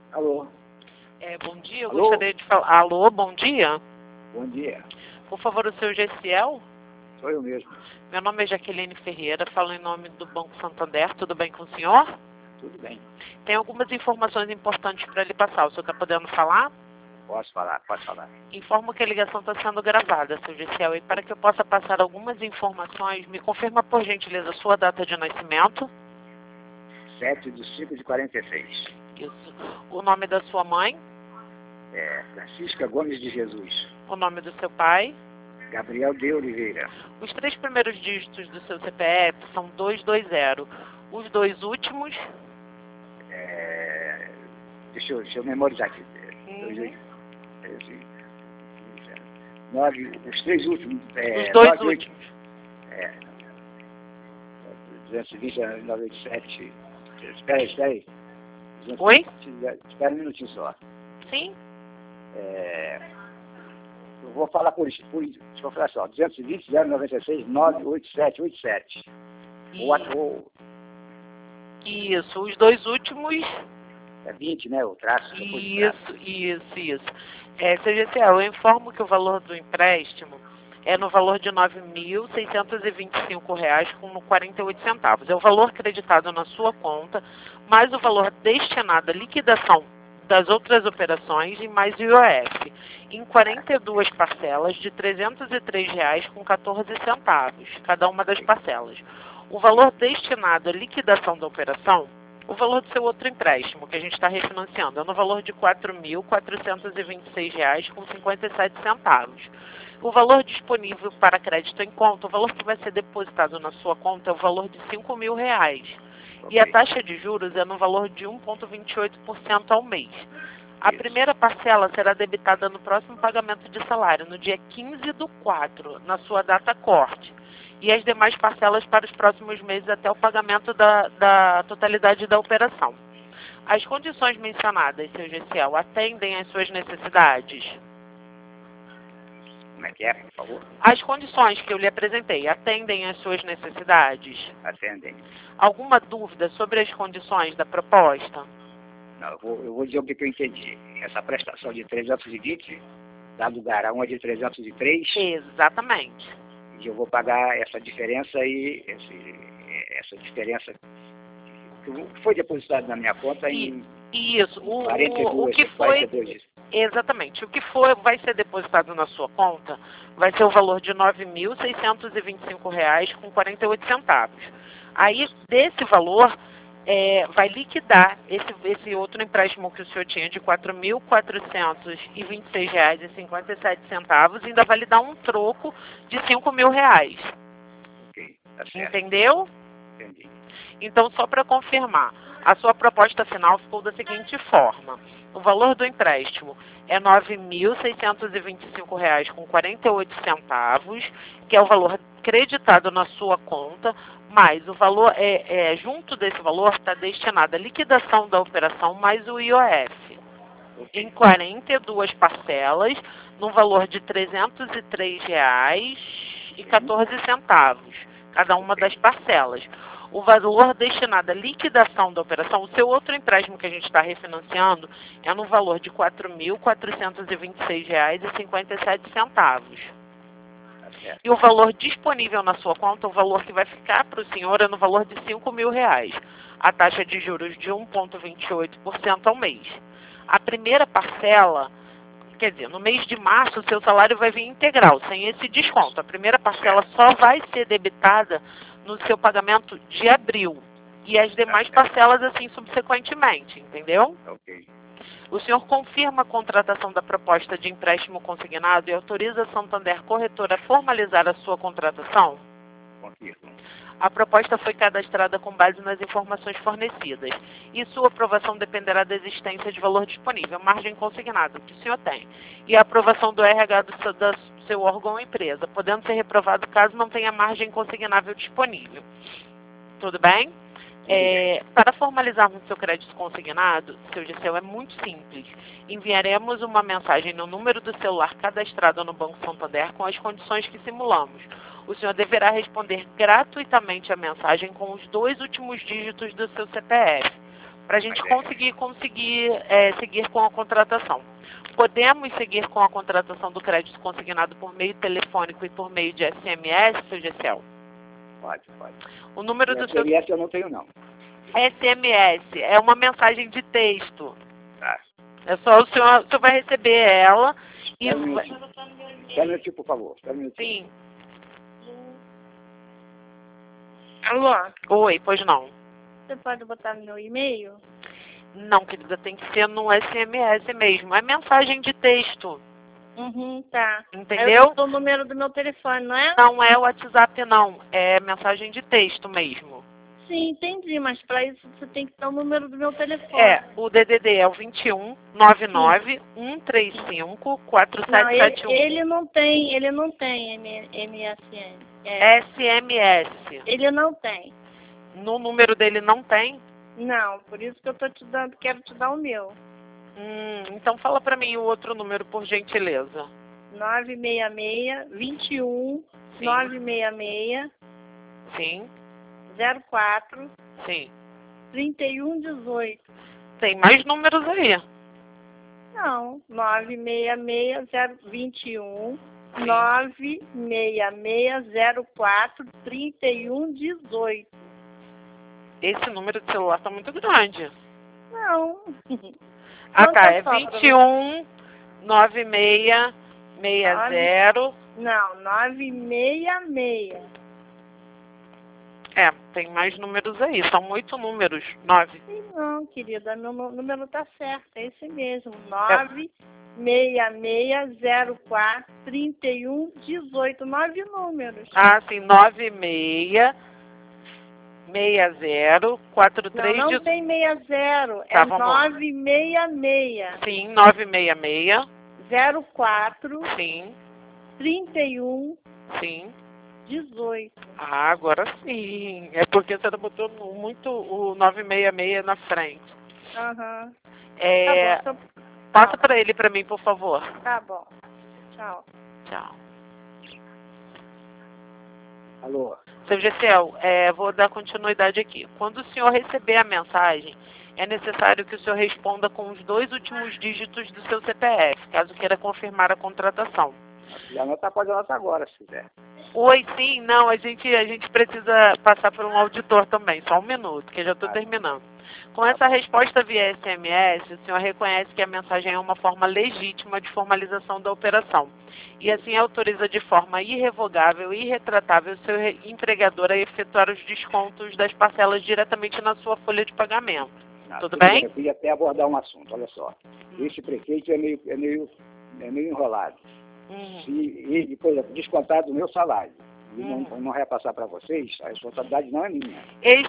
Alô? Bom dia, eu Alô? gostaria de falar... Alô, bom dia. Bom dia. Por favor, o seu GCL? Sou eu mesmo. Meu nome é Jaqueline Ferreira, falo em nome do Banco Santander. Tudo bem com o senhor? Tudo bem. Tem algumas informações importantes para lhe passar. O senhor está podendo falar? Posso falar, pode falar. Informo que a ligação está sendo gravada, seu GCL. E para que eu possa passar algumas informações, me confirma, por gentileza, a sua data de nascimento. 7/5/46. Isso. O nome da sua mãe. Francisca Gomes de Jesus. O nome do seu pai. Gabriel de Oliveira. Os 3 primeiros dígitos do seu CPF são 220. Os 2 últimos... Deixa eu memorizar aqui. Os 3 últimos. Os 2 últimos. 220, 987. Espera aí. Oi? Espera um minutinho só. Sim. Eu vou falar deixa eu falar só. 220, 096, 98787. Isso, os 2 últimos... É 20, né? O traço. Isso. Seu GCL, eu informo que o valor do empréstimo é no valor de R$ 9.625,48. É o valor creditado na sua conta, mais o valor destinado à liquidação das outras operações e mais o IOF, em 42 parcelas de R$ 303,14, cada uma das parcelas. O valor destinado à liquidação da operação, o valor do seu outro empréstimo, que a gente está refinanciando, é no valor de R$ 4.426,57. O valor disponível para crédito em conta, o valor que vai ser depositado na sua conta é o valor de R$ 5.000. E a taxa de juros é no valor de 1,28% ao mês. A primeira parcela será debitada no próximo pagamento de salário, no dia 15/4, na sua data corte. E as demais parcelas para os próximos meses até o pagamento da totalidade da operação. As condições mencionadas, seu GCL, atendem às suas necessidades? Como é que é, por favor? As condições que eu lhe apresentei atendem às suas necessidades? Atendem. Alguma dúvida sobre as condições da proposta? Não, eu vou dizer o que eu entendi. Essa prestação de 320 dá lugar a uma de 303. Exatamente. E eu vou pagar essa diferença aí, essa diferença que foi depositado na minha conta em isso. 42, o que foi 42. Exatamente. O que vai ser depositado na sua conta vai ser o valor de R$ 9.625,48. Aí, desse valor, vai liquidar esse outro empréstimo que o senhor tinha de R$ 4.426,57 e ainda vai lhe dar um troco de R$ 5.000. Ok, tá certo. Entendeu? Entendi. Então, só para confirmar, a sua proposta final ficou da seguinte forma. O valor do empréstimo é R$ 9.625,48, que é o valor creditado na sua conta, mas o valor junto desse valor está destinado à liquidação da operação mais o IOF, em 42 parcelas, no valor de R$ 303,14, cada uma das parcelas. O valor destinado à liquidação da operação, o seu outro empréstimo que a gente está refinanciando, é no valor de R$ 4.426,57. E o valor disponível na sua conta, o valor que vai ficar para o senhor é no valor de R$ 5.000. A taxa de juros de 1,28% ao mês. A primeira parcela, quer dizer, no mês de março, o seu salário vai vir integral, sem esse desconto. A primeira parcela só vai ser debitada no seu pagamento de abril. E as demais parcelas, assim, subsequentemente, entendeu? Ok. O senhor confirma a contratação da proposta de empréstimo consignado e autoriza a Santander Corretora a formalizar a sua contratação? Confirmo. A proposta foi cadastrada com base nas informações fornecidas e sua aprovação dependerá da existência de valor disponível, margem consignada, que o senhor tem, e a aprovação do RH do seu órgão ou empresa, podendo ser reprovado caso não tenha margem consignável disponível. Tudo bem? Para formalizarmos seu crédito consignado, seu GCL, é muito simples. Enviaremos uma mensagem no número do celular cadastrado no Banco Santander com as condições que simulamos. O senhor deverá responder gratuitamente a mensagem com os 2 últimos dígitos do seu CPF. para a gente conseguir seguir com a contratação. Podemos seguir com a contratação do crédito consignado por meio telefônico e por meio de SMS, seu Gessel? Pode. O número do seu... SMS eu não tenho, não. SMS é uma mensagem de texto. Tá. É só o senhor vai receber ela e... Espera um minutinho, por favor. Espera um minutinho. Sim. Alô? Oi, pois não. Você pode botar no meu e-mail? Não, querida, tem que ser no SMS mesmo. É mensagem de texto. Tá. Entendeu? Eu dou o número do meu telefone, não é? Não é o WhatsApp, não. É mensagem de texto mesmo. Sim, entendi, mas para isso você tem que dar o número do meu telefone. É, o DDD é o 21 99 135 4771. Não, ele não tem MSN. SMS. Ele não tem. No número dele não tem? Não, por isso que eu quero te dar o meu. Então fala pra mim o outro número, por gentileza. 966 21 Sim. 966 Sim, 04 sim. 3118. Tem mais números aí. Não, 966 21 Sim. 966 04 3118. Esse número de celular tá muito grande. Não. Ah, tá. É Quanto é só pra 21 96 60. Não, 966. É, tem mais números aí. São 8 números. 9. Não, querida, meu número tá certo, é esse mesmo. 966 04 3118. 9 números. Ah, sim. 96 60 43. Não tem 60, Tá, é vamos lá. 966 Sim, 966. 04 Sim, 31 sim. 18. Ah, agora sim. É porque você botou muito o 966 na frente. Aham. É, Tá bom, passa para ele para mim, por favor. tá bom. Tchau. Tchau. Alô? Seu Gessel, vou dar continuidade aqui. Quando o senhor receber a mensagem, é necessário que o senhor responda com os 2 últimos dígitos do seu CPF, caso queira confirmar a contratação. Pode anotar agora, se quiser. Oi, sim, não, a gente precisa passar por um auditor também, só um minuto, que eu já estou terminando. Com essa resposta via SMS, o senhor reconhece que a mensagem é uma forma legítima de formalização da operação e assim autoriza de forma irrevogável e irretratável o seu empregador a efetuar os descontos das parcelas diretamente na sua folha de pagamento. Tudo bem? Eu queria até abordar um assunto, olha só. Esse prefeito é meio enrolado. E, por exemplo, descontado do meu salário. E não repassar para vocês, a responsabilidade não é minha.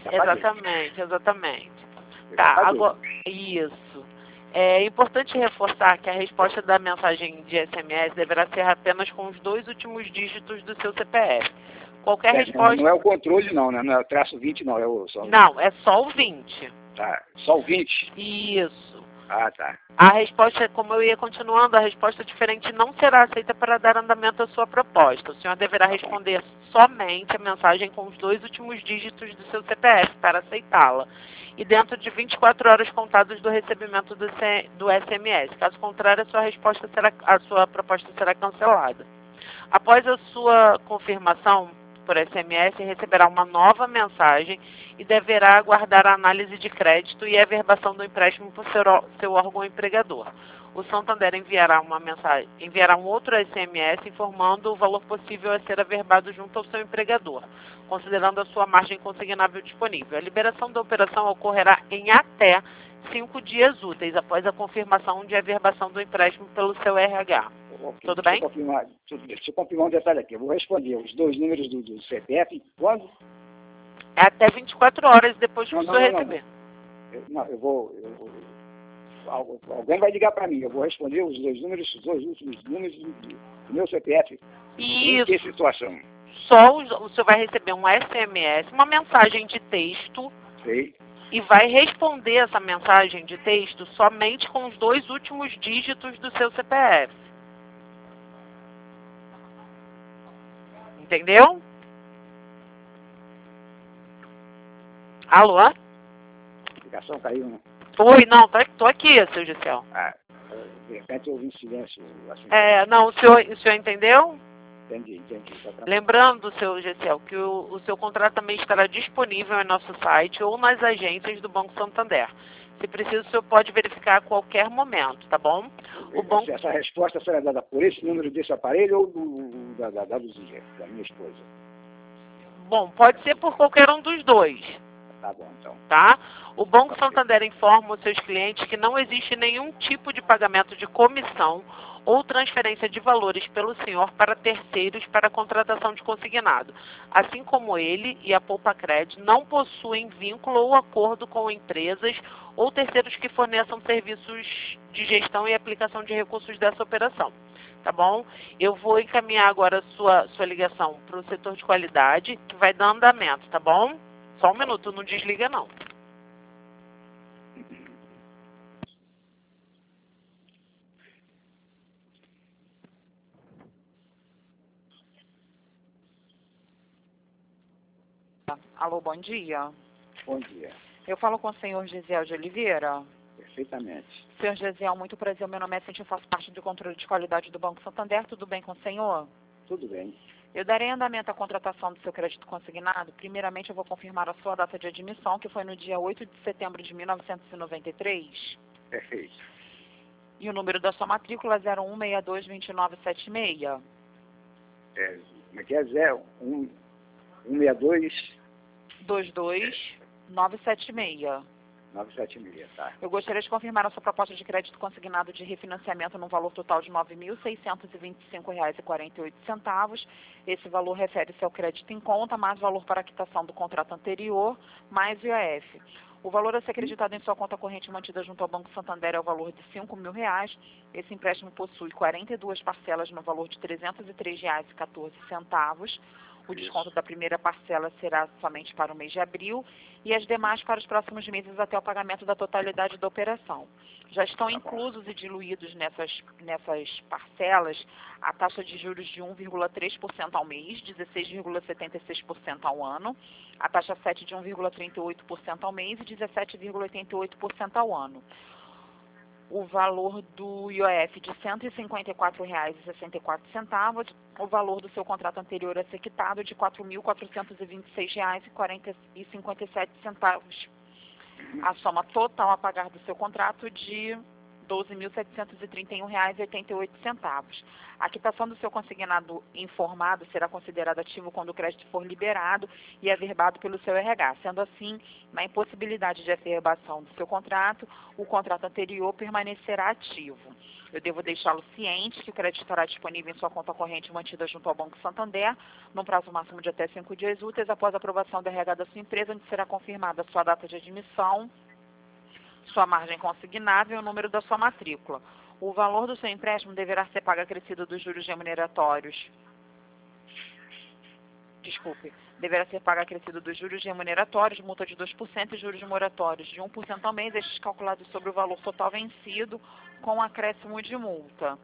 Exatamente. Tá, agora, isso. É importante reforçar que a resposta da mensagem de SMS deverá ser apenas com os 2 últimos dígitos do seu CPF. Qualquer resposta... Não é o controle não, né? Não é o traço 20 não, Não, é só o 20. Tá, só o 20? Isso. Ah, tá. A resposta, como eu ia continuando, a resposta diferente não será aceita para dar andamento à sua proposta. O senhor deverá responder somente a mensagem com os 2 últimos dígitos do seu CPF para aceitá-la. E dentro de 24 horas contadas do recebimento do SMS. Caso contrário, a sua proposta será cancelada. Após a sua confirmação por SMS, receberá uma nova mensagem e deverá aguardar a análise de crédito e a averbação do empréstimo por seu órgão empregador. O Santander enviará um outro SMS informando o valor possível a ser averbado junto ao seu empregador, considerando a sua margem consignável disponível. A liberação da operação ocorrerá em até 5 dias úteis após a confirmação de averbação do empréstimo pelo seu RH. Tudo bem? Deixa eu confirmar um detalhe aqui. Eu vou responder os 2 números do CPF quando? É até 24 horas depois que o senhor receber. Alguém vai ligar para mim. Eu vou responder os 2 últimos números do meu CPF. Isso. Em que situação? O senhor vai receber um SMS, uma mensagem de texto. Sei. E vai responder essa mensagem de texto somente com os 2 últimos dígitos do seu CPF. Entendeu? Alô? comunicação caiu, né? Oi, não, tô aqui, seu Gisel. Ah, de repente eu ouvi em silêncio. Assim, Não, o senhor entendeu? entendi. Lembrando, seu Gisel, que o seu contrato também estará disponível em nosso site ou nas agências do Banco Santander. Se preciso, o senhor pode verificar a qualquer momento, tá bom? O banco... Essa resposta será dada por esse número desse aparelho ou da Luzia, da minha esposa? Bom, pode ser por qualquer um dos dois. Tá bom, então. Tá? O Banco Santander informa os seus clientes que não existe nenhum tipo de pagamento de comissão ou transferência de valores pelo senhor para terceiros para a contratação de consignado. Assim como ele e a Poupacred não possuem vínculo ou acordo com empresas ou terceiros que forneçam serviços de gestão e aplicação de recursos dessa operação. Tá bom? Eu vou encaminhar agora a sua ligação para o setor de qualidade, que vai dar andamento, tá bom? Só um minuto, não desliga não. Alô, bom dia. Bom dia. Eu falo com o senhor Gisiel de Oliveira. Perfeitamente. Senhor Gisiel, muito prazer. Meu nome é Cintia, eu faço parte do controle de qualidade do Banco Santander. Tudo bem com o senhor? Tudo bem. Eu darei andamento à contratação do seu crédito consignado. Primeiramente, eu vou confirmar a sua data de admissão, que foi no dia 8 de setembro de 1993. Perfeito. E o número da sua matrícula é 01622976. Como é que é? 162 22976. 976, tá? Eu gostaria de confirmar a sua proposta de crédito consignado de refinanciamento no valor total de R$ 9.625,48. Esse valor refere-se ao crédito em conta, mais valor para a quitação do contrato anterior, mais IOF. O valor a ser acreditado em sua conta corrente mantida junto ao Banco Santander é o valor de R$ 5.000. Esse empréstimo possui 42 parcelas no valor de R$ 303,14. O desconto da primeira parcela será somente para o mês de abril e as demais para os próximos meses até o pagamento da totalidade da operação. Já estão inclusos e diluídos nessas parcelas a taxa de juros de 1,3% ao mês, 16,76% ao ano, a taxa 7 de 1,38% ao mês e 17,88% ao ano. O valor do IOF de R$ 154,64, o valor do seu contrato anterior a ser quitado de R$ 4.426,57. A soma total a pagar do seu contrato de R$ 12.731,88. A quitação do seu consignado informado será considerada ativo quando o crédito for liberado e averbado pelo seu RH. Sendo assim, na impossibilidade de averbação do seu contrato, o contrato anterior permanecerá ativo. Eu devo deixá-lo ciente que o crédito estará disponível em sua conta corrente mantida junto ao Banco Santander, num prazo máximo de até 5 dias úteis após a aprovação do RH da sua empresa, onde será confirmada a sua data de admissão, sua margem consignável e o número da sua matrícula. O valor do seu empréstimo deverá ser pago acrescido dos juros remuneratórios. Deverá ser pago acrescido dos juros remuneratórios, multa de 2% e juros moratórios de 1% ao mês, estes calculados sobre o valor total vencido, com acréscimo de multa.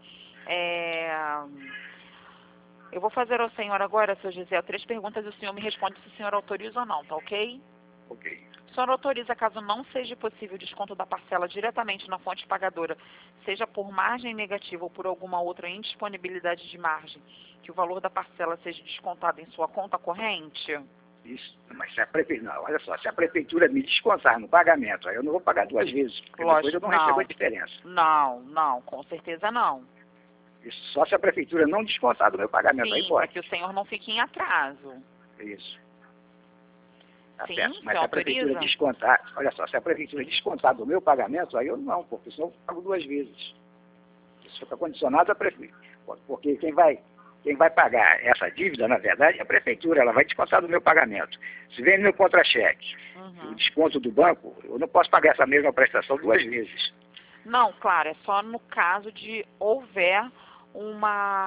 Eu vou fazer ao senhor agora, seu Gisel, 3 perguntas e o senhor me responde se o senhor autoriza ou não, tá ok? Ok. O senhor autoriza, caso não seja possível o desconto da parcela diretamente na fonte pagadora, seja por margem negativa ou por alguma outra indisponibilidade de margem, que o valor da parcela seja descontado em sua conta corrente? Isso, mas se a prefeitura, não, olha só, se a prefeitura me descontar no pagamento, aí eu não vou pagar 2 vezes, porque Lógico, depois eu não recebo a diferença. Não, com certeza não. Isso, só se a prefeitura não descontar do meu pagamento, aí Sim, pode. para que o senhor não fique em atraso. Isso. Tá Sim, certo. Mas você se a prefeitura autoriza? descontar, olha só, se a prefeitura descontar do meu pagamento, aí eu não, porque senão eu pago 2 vezes. Isso fica condicionado à prefeitura. Porque quem vai pagar essa dívida, na verdade, é a prefeitura, ela vai descontar do meu pagamento. Se vem no meu contra-cheque, o desconto do banco, eu não posso pagar essa mesma prestação 2 vezes. Não, claro, é só no caso de houver um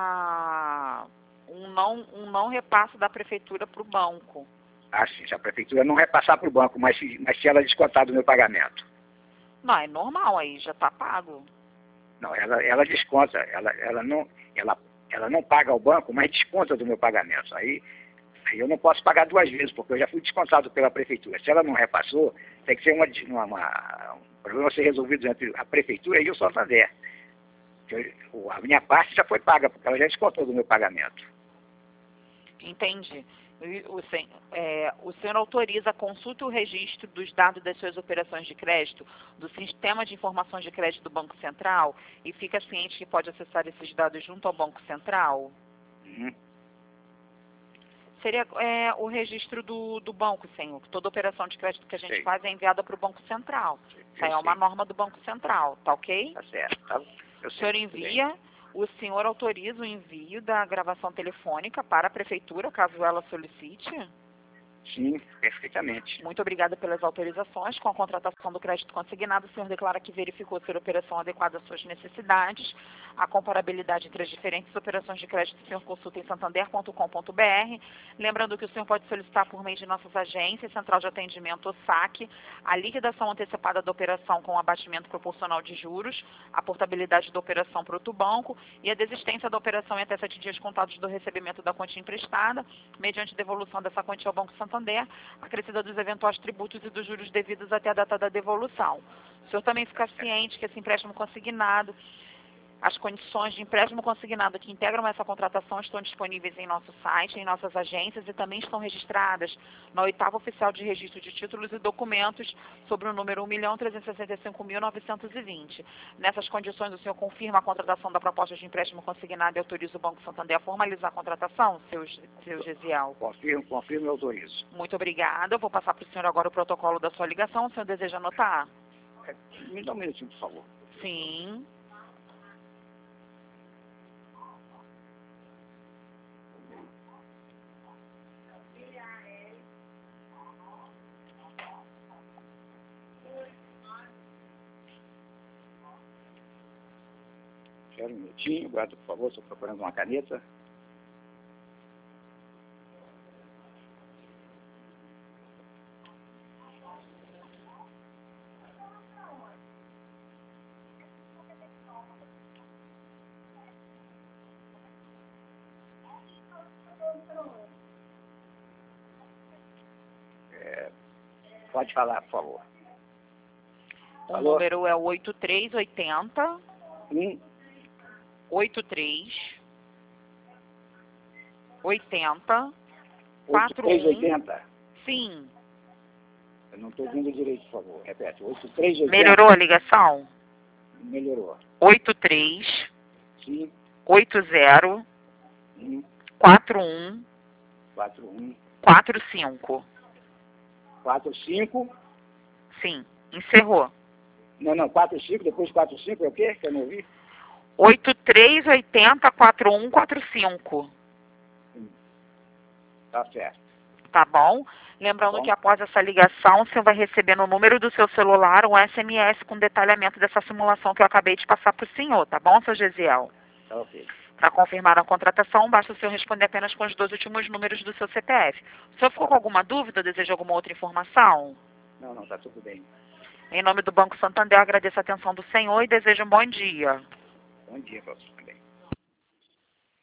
não repasse da prefeitura para o banco. Ah, sim, se a prefeitura não repassar para o banco, mas se ela descontar do meu pagamento. Não, é normal, aí já está pago. Não, ela desconta, ela não paga ao banco, mas desconta do meu pagamento. Aí Aí eu não posso pagar duas vezes, porque eu já fui descontado pela prefeitura. Se ela não repassou, tem que ser um problema a ser resolvido entre a prefeitura e o Santander. A minha parte já foi paga, porque ela já descontou do meu pagamento. Entendi. O senhor autoriza a consulta e o registro dos dados das suas operações de crédito do Sistema de Informações de Crédito do Banco Central e fica ciente que pode acessar esses dados junto ao Banco Central? Uhum. Seria o registro do banco, senhor. Toda operação de crédito que a gente faz é enviada para o Banco Central. Isso aí é uma norma do Banco Central, tá ok? Tá certo. Tá? O senhor envia, o senhor autoriza o envio da gravação telefônica para a prefeitura, caso ela solicite? Sim, perfeitamente. Muito obrigada pelas autorizações. Com a contratação do crédito consignado, o senhor declara que verificou ser operação adequada às suas necessidades. A comparabilidade entre as diferentes operações de crédito, o senhor consulta em santander.com.br. Lembrando que o senhor pode solicitar por meio de nossas agências, Central de Atendimento ou SAC, a liquidação antecipada da operação com abatimento proporcional de juros, a portabilidade da operação para outro banco e a desistência da operação em até 7 dias contados do recebimento da quantia emprestada, mediante devolução dessa quantia ao Banco Santander, acrescida dos eventuais tributos e dos juros devidos até a data da devolução. O senhor também fica ciente que esse empréstimo consignado, as condições de empréstimo consignado que integram essa contratação estão disponíveis em nosso site, em nossas agências e também estão registradas na 8ª Oficial de Registro de Títulos e Documentos sobre o número 1.365.920. Nessas condições, o senhor confirma a contratação da proposta de empréstimo consignado e autoriza o Banco Santander a formalizar a contratação, seu Gesiel? Confirmo e autorizo. Muito obrigada. Eu vou passar para o senhor agora o protocolo da sua ligação. O senhor deseja anotar? Me dá um minutinho, por favor. Sim. Espera um minutinho, guarda, por favor, estou procurando uma caneta. Pode falar, por favor. O número é 8380 83 80 8380. Sim. Eu não estou ouvindo direito, por favor. Repete. 8380. Melhorou a ligação? Melhorou. 83 Sim. 80 Sim. 41 41. 45. 45. Sim. Encerrou. Não, 45, depois 45 é o quê? Que eu não ouvi? 8380 4145. Tá certo. Tá bom? Lembrando que após essa ligação, o senhor vai receber no número do seu celular um SMS com detalhamento dessa simulação que eu acabei de passar para o senhor, tá bom, seu Gesiel? Tá ok. Para confirmar a contratação, basta o senhor responder apenas com os 2 últimos números do seu CPF. O senhor ficou com alguma dúvida? Deseja alguma outra informação? Não, tá tudo bem. Em nome do Banco Santander, eu agradeço a atenção do senhor e desejo um bom dia. Bom dia para você também.